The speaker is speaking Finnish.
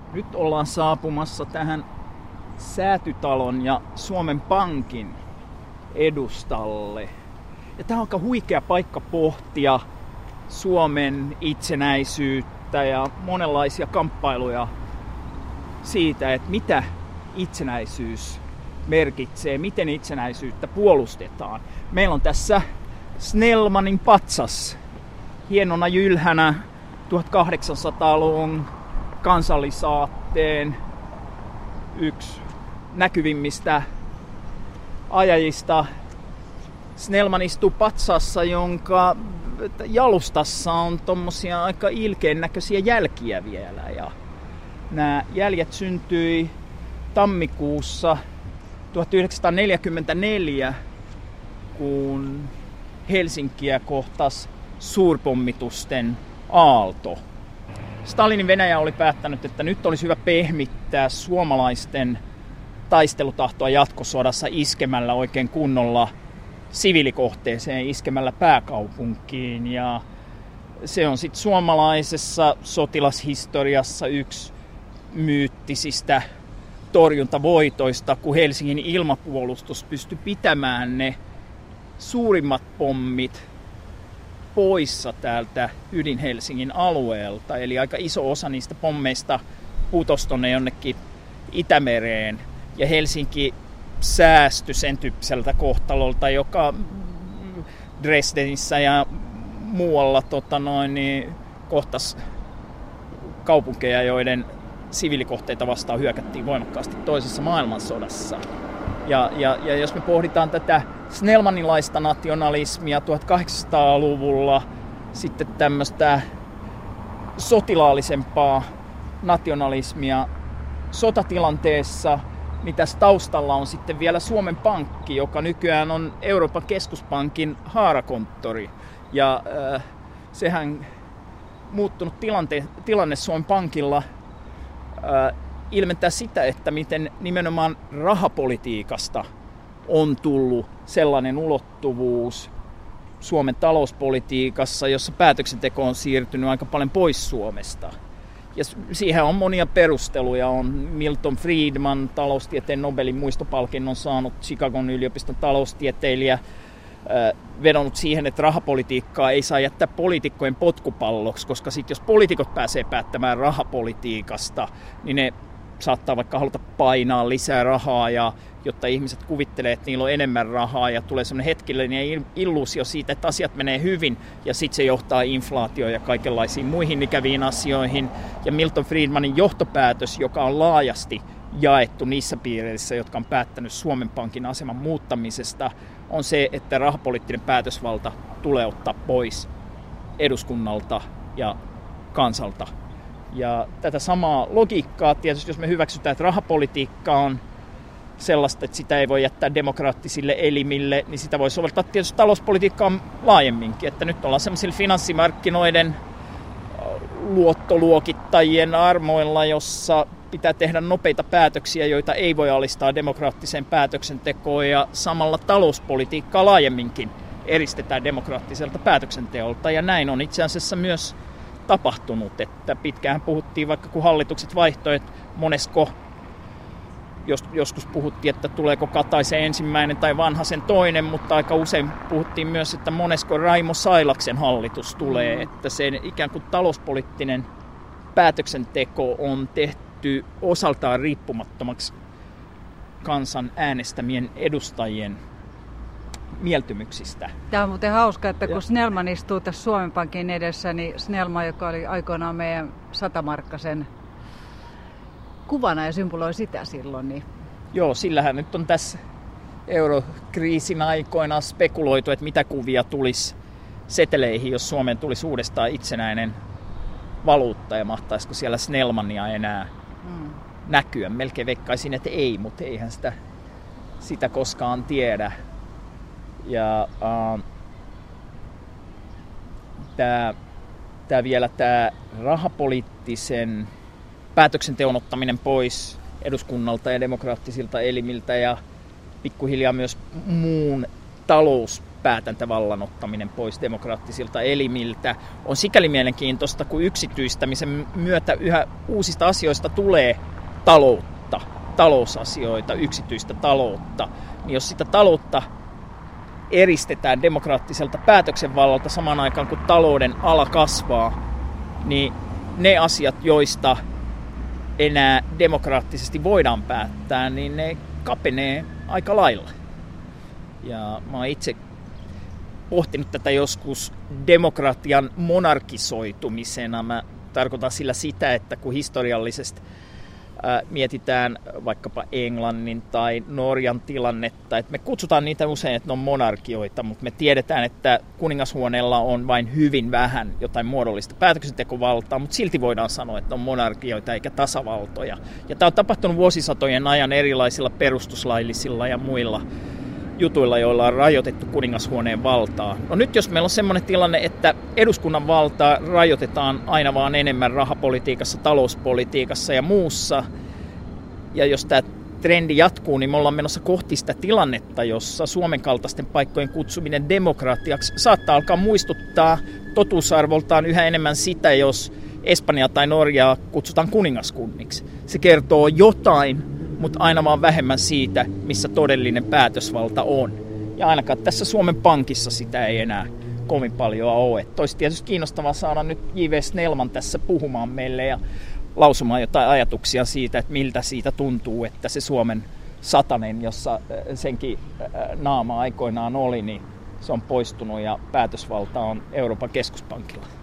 Nyt ollaan saapumassa tähän Säätytalon ja Suomen Pankin edustalle. Ja tämä on aika huikea paikka pohtia Suomen itsenäisyyttä ja monenlaisia kamppailuja siitä, että mitä itsenäisyys merkitsee, miten itsenäisyyttä puolustetaan. Meillä on tässä Snellmanin patsas, hienona jylhänä 1800-luvun kansallisaatteen yksi näkyvimmistä ajajista. Snellman istuu patsassa, jonka jalustassa on tommosia aika ilkeän näköisiä jälkiä vielä. Ja nämä jäljet syntyi tammikuussa 1944, kun Helsinkiä kohtasi suurpommitusten aalto. Stalinin Venäjä oli päättänyt, että nyt olisi hyvä pehmittää suomalaisten taistelutahtoa jatkosodassa iskemällä oikein kunnolla siviilikohteeseen, iskemällä pääkaupunkiin. Ja se on sitten suomalaisessa sotilashistoriassa yksi myyttisistä torjuntavoitoista, kun Helsingin ilmapuolustus pystyi pitämään ne suurimmat pommit poissa täältä ydin-Helsingin alueelta. Eli aika iso osa niistä pommeista putosi tonne jonnekin Itämereen. Ja Helsinki säästyi sen tyyppiseltä kohtalolta, joka Dresdenissä ja muualla kohtasi kaupunkeja, joiden siviilikohteita vastaan hyökättiin voimakkaasti toisessa maailmansodassa. Ja jos me pohditaan tätä snellmanilaista nationalismia 1800-luvulla, sitten tämmöistä sotilaallisempaa nationalismia sotatilanteessa, niin tässä taustalla on sitten vielä Suomen Pankki, joka nykyään on Euroopan keskuspankin haarakonttori. Ja sehän muuttunut tilanne Suomen Pankilla ilmentää sitä, että miten nimenomaan rahapolitiikasta on tullut sellainen ulottuvuus Suomen talouspolitiikassa, jossa päätöksenteko on siirtynyt aika paljon pois Suomesta. Ja siihen on monia perusteluja. On Milton Friedman, taloustieteen Nobelin muistopalkinnon saanut Chicagon yliopiston taloustieteilijä, vedonnut siihen, että rahapolitiikkaa ei saa jättää poliitikkojen potkupalloksi, koska sitten jos poliitikot pääsee päättämään rahapolitiikasta, niin ne saattaa vaikka haluta painaa lisää rahaa, ja jotta ihmiset kuvittelee, että niillä on enemmän rahaa, ja tulee semmoinen hetkellinen illuusio siitä, että asiat menee hyvin, ja sitten se johtaa inflaatioon ja kaikenlaisiin muihin ikäviin asioihin. Ja Milton Friedmanin johtopäätös, joka on laajasti jaettu niissä piireissä, jotka on päättänyt Suomen Pankin aseman muuttamisesta, on se, että rahapoliittinen päätösvalta tulee ottaa pois eduskunnalta ja kansalta. Ja tätä samaa logiikkaa, tietysti jos me hyväksytään, että rahapolitiikka on sellaista, että sitä ei voi jättää demokraattisille elimille, niin sitä voi soveltaa tietysti talouspolitiikkaan laajemminkin. Että nyt ollaan sellaisilla finanssimarkkinoiden luottoluokittajien armoilla, jossa pitää tehdä nopeita päätöksiä, joita ei voi alistaa demokraattiseen päätöksentekoon, ja samalla talouspolitiikkaa laajemminkin eristetään demokraattiselta päätöksenteolta. Ja näin on itse asiassa myös tapahtunut, että pitkään puhuttiin, vaikka kun hallitukset vaihtoi, että monesko, joskus puhuttiin, että tuleeko Kataisen ensimmäinen tai Vanhasen toinen, mutta aika usein puhuttiin myös, että monesko Raimo Sailaksen hallitus tulee, että se ikään kuin talouspoliittinen päätöksenteko on tehty osaltaan riippumattomaksi kansan äänestämien edustajien mieltymyksistä. Tämä on muuten hauska, että kun Snellman istuu tässä Suomen Pankin edessä, niin Snellman, joka oli aikoinaan meidän 100-markkasen kuvana ja symboloi sitä silloin. Niin... Joo, sillähän nyt on tässä eurokriisin aikoina spekuloitu, että mitä kuvia tulisi seteleihin, jos Suomeen tulisi uudestaan itsenäinen valuutta ja mahtaisiko siellä Snellmania enää näkyä. Melkein veikkaisin, että ei, mutta eihän sitä koskaan tiedä. Ja tämä rahapoliittisen päätöksenteon ottaminen pois eduskunnalta ja demokraattisilta elimiltä ja pikkuhiljaa myös muun päätäntävallan ottaminen pois demokraattisilta elimiltä on sikäli mielenkiintoista, kun yksityistämisen myötä yhä uusista asioista tulee taloutta, talousasioita, yksityistä taloutta. Niin jos sitä taloutta eristetään demokraattiselta päätöksenvallalta samaan aikaan, kun talouden ala kasvaa, niin ne asiat, joista enää demokraattisesti voidaan päättää, niin ne kapenee aika lailla. Ja mä oon itse pohtinut tätä joskus demokratian monarkisoitumisena. Mä tarkoitan sillä sitä, että kun historiallisesti mietitään vaikkapa Englannin tai Norjan tilannetta, että me kutsutaan niitä usein, että ne on monarkioita, mutta me tiedetään, että kuningashuoneella on vain hyvin vähän jotain muodollista päätöksentekovaltaa, mutta silti voidaan sanoa, että ne on monarkioita eikä tasavaltoja. Ja tämä on tapahtunut vuosisatojen ajan erilaisilla perustuslaillisilla ja muilla jutuilla, joilla on rajoitettu kuningashuoneen valtaa. No nyt jos meillä on semmoinen tilanne, että eduskunnan valtaa rajoitetaan aina vaan enemmän rahapolitiikassa, talouspolitiikassa ja muussa, ja jos tämä trendi jatkuu, niin me ollaan menossa kohti sitä tilannetta, jossa Suomen kaltaisten paikkojen kutsuminen demokratiaksi saattaa alkaa muistuttaa totuusarvoltaan yhä enemmän sitä, jos Espanja tai Norjaa kutsutaan kuningaskunniksi. Se kertoo jotain, mutta aina vaan vähemmän siitä, missä todellinen päätösvalta on. Ja ainakaan tässä Suomen Pankissa sitä ei enää kovin paljon ole. Olisi tietysti kiinnostavaa saada nyt J.V. Snellman tässä puhumaan meille ja lausumaan jotain ajatuksia siitä, että miltä siitä tuntuu, että se Suomen satanen, jossa senkin naama aikoinaan oli, niin se on poistunut ja päätösvalta on Euroopan keskuspankilla.